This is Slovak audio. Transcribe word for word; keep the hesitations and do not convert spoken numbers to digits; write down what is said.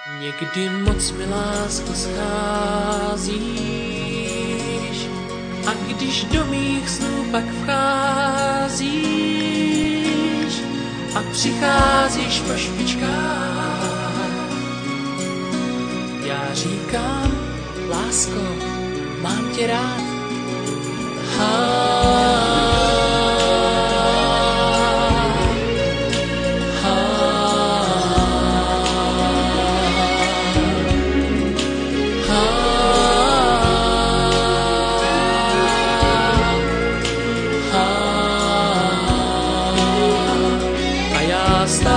Někdy moc mi lásko scházíš a když do mých snů pak vcházíš a přicházíš po špičkách, já říkám, lásko, mám tě rád. Ha. Stop.